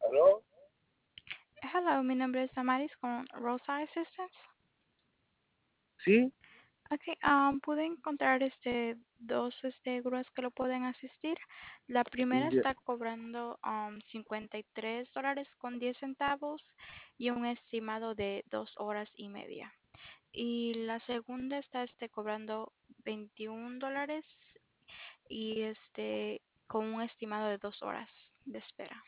¿Aló? Hello, mi nombre es Damaris con Rosa Assistance. ¿Sí? Okay, pude encontrar dos grúas que lo pueden asistir. La primera Ya, está cobrando $53 con 10 centavos y un estimado de 2 horas y media. Y la segunda está cobrando $21 y con un estimado de 2 horas de espera.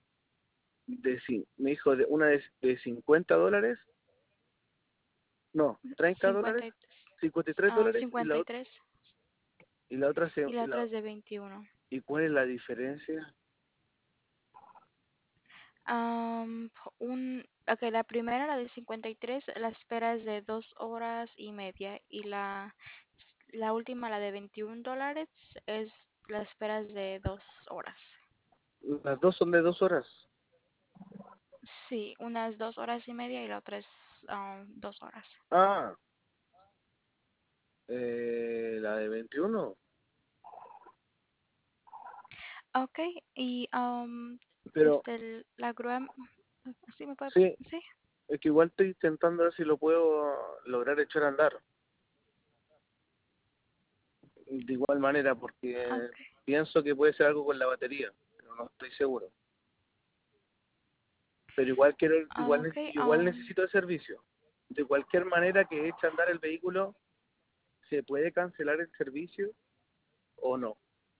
me dijo de $50. No, $30. 50, $53 53 y la otra y la otra es de 21. ¿y cuál es la diferencia? La primera, la de 53, la espera es de 2 horas y media y la última, la de $21, la espera es de 2 horas. Las dos son de 2 horas. Sí, una es 2 horas y media y la otra es 2 horas. Ah, la de 21. Ok, y Pero la grúa, ¿sí me puede? sí, Sí, es que igual estoy intentando ver si lo puedo lograr echar a andar. De igual manera, porque ok, pienso que puede ser algo con la batería, pero no estoy seguro. Pero ok, igual necesito el servicio. De cualquier manera que eche a andar el vehículo, ¿se puede cancelar el servicio o no?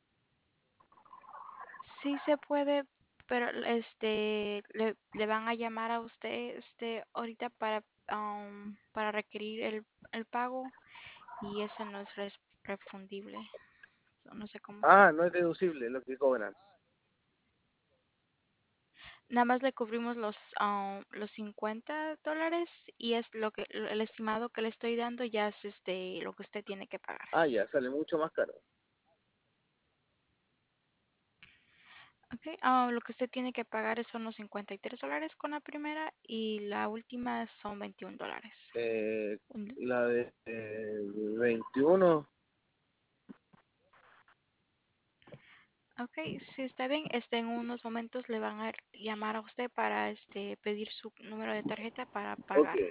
sí se puede, pero le van a llamar a usted ahorita para requerir el pago y ese no es refundible. So, no sé cómo se. Ah, no es deducible lo que cobran. Nada más le cubrimos los $50 y es el estimado que le estoy dando ya es lo que usted tiene que pagar. Ah, ya, sale mucho más caro. Okay, lo que usted tiene que pagar son los $53 con la primera y la última son $21. Eh, la de 21, Ok, sí está bien. En unos momentos le van a llamar a usted para pedir su número de tarjeta para ok, pagar.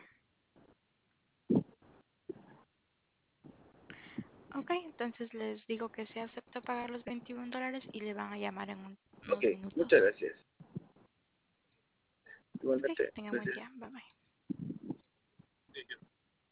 Ok, entonces les digo que se acepta pagar los $21 y le van a llamar en ok, unos minutos. muchas gracias. Ok, Igualmente, tenga buen gracias. día. Bye bye.